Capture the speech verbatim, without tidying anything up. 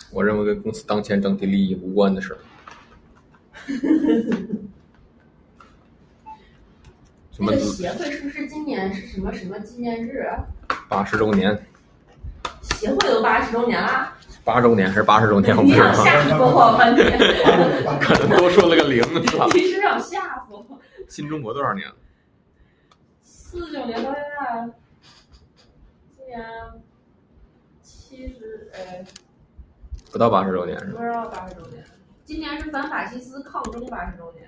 我认为跟公司当前整体利益无关的事儿。 这个协会是不是今年是什么什么纪念日？ 八十周年。 协会都八十周年啦？ 八周年还是八十周年？我你不知道。 想吓唬我吗？你可能多说了个零，是吧？ 你是想吓唬我？ 新中国多少年了？ 四九年到现在，今年七十，哎， 不到八十周年是吧？ 不知道八十周年。今年是反法西斯抗争八十周年。